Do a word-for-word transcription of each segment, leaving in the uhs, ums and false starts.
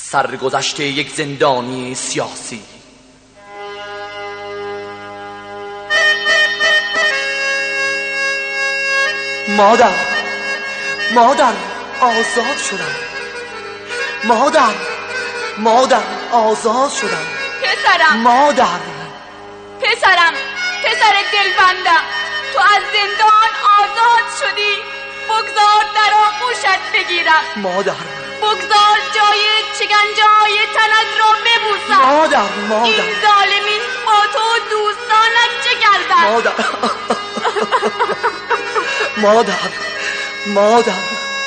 سرگذشت یک زندانی سیاسی. مادر مادر آزاد شدم، مادر مادر آزاد شدم. پسرم مادر پسرم پسر دلبندم، تو از زندان آزاد شدی. بگذار در آغوشت بگیرم. مادر بگذار جای شکنجه‌های تنت را ببوسم. مادر مادر این ظالمین با تو دوستانت چه کردند؟ مادر مادر مادر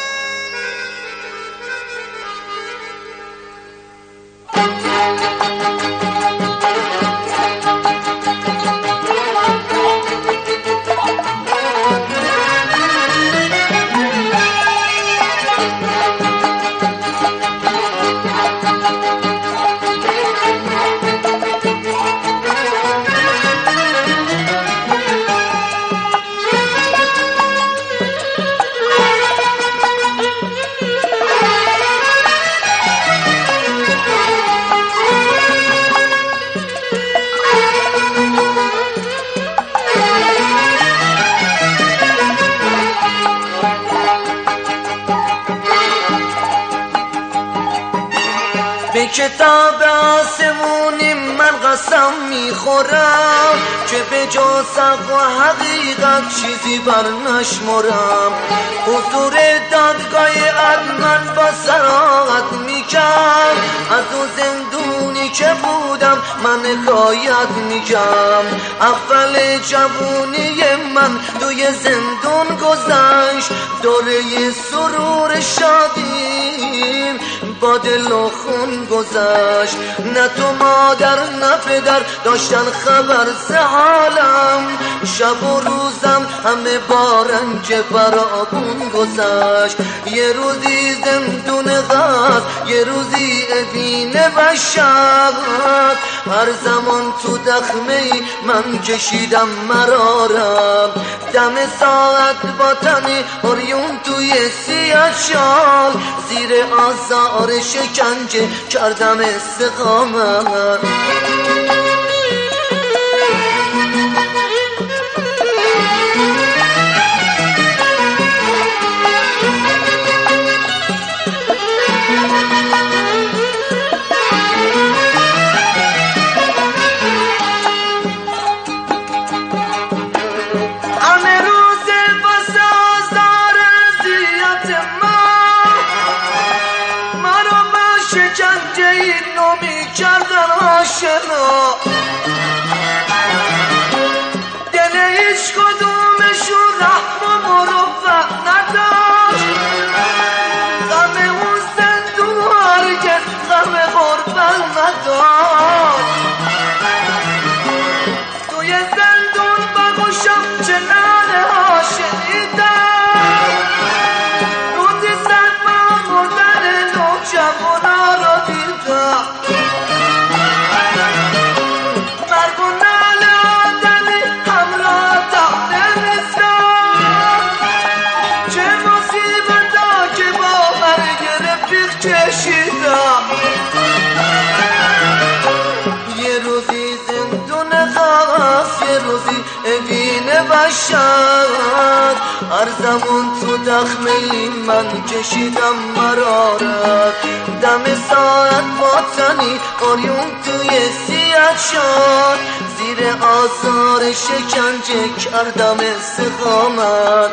به کتاب آسمونی من قسم میخورم که به جز حق و حقیقت چیزی بر نشمرم. حضور دادگاه عدل من با صراحت میگم، از اون زندونی که بودم من حکایت میگم. اول جوونی من توی زندون گذشت، دوره سرور شادیم با دل و خون گذشت. نه تو مادر نه پدر داشتن خبر ز حالم، شب و روزم همه با رنج فراوون گذشت. یه روزی زندون غز، یه روزی ادین وحشت، هر زمان تو دخمه من کشیدم مرارم. دم ساعت با تن اوریون توی سیاه شال، زیر آزار شکنجه کردم استقامت. شکنجه اینو میکردن آشنا، دل هیچ کدومشون رحم و مروت نداشت. غم اون زندون هرگز غم غربت نداشت. توی زندون بگوشم چه ناله ها شنیدم، روزی صد با مردن نوجوانا کشیدم. یه روزی زندون غصب، یه روزی ادین وحشت، هر زمان تو دخمه من کشیدم مرارت. دم ساعت با تنی اوریون توی سیاه شد، زیر آزار شکنجه کردم استقامت.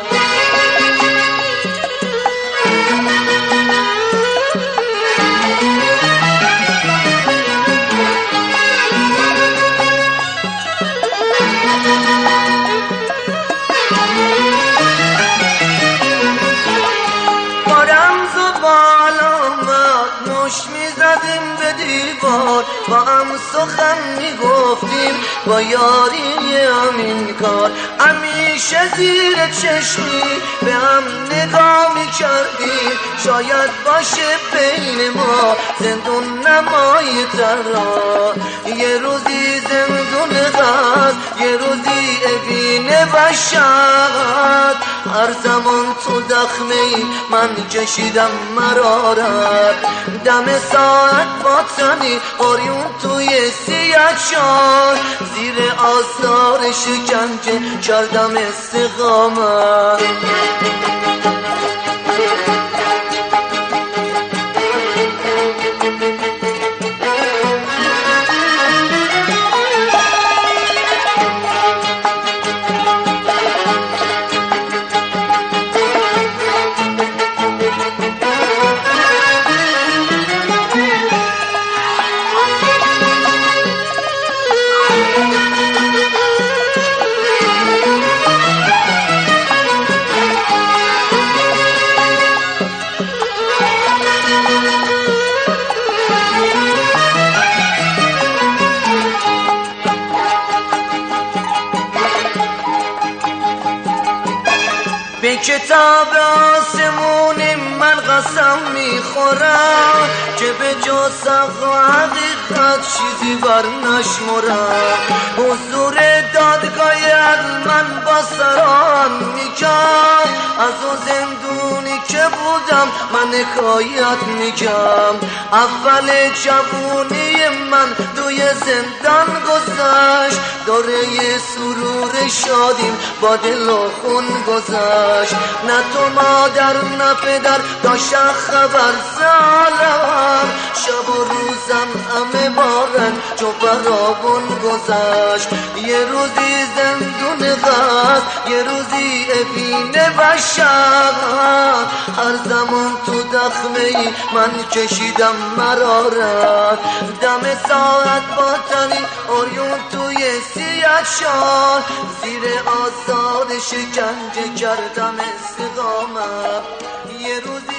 میزدیم به دیوار، با هم سخن میگفتیم با یاری همین کار. همیشه زیر چشمی به هم نگاه میکردیم، شاید باشه بین ما زندون نمای ترا. یه روزی زندون غز، یه روزی ادین وحشت، هر زمان تو دخمه ای من کشیدم مرارت دم ساعت باطنی آریون توی سیاچار زیر آثار شکنجه کردم استقامت به کتاب آسمون من قسم میخورم که به جز حق و حقیقت چیزی بر نشمرم حضور دادگاه من با سران میگم از اون زندونی که بودم من حکایت میگم اول جوونی من توی زندان گذشت دوره سرور شادیم با دل و خون گذشت نه تو مادر نه پدر داشتن خبر زالم شب و روزم همه بارن چو برابون گذشت یه روزی زندون غد یه روزی ابین بشر هر زمان تو دخمه ای من کشیدم مرارت دم ساعت باطنی آریون توی سیاچار زیر آزاد شکنجه کردم استقامت یه روزی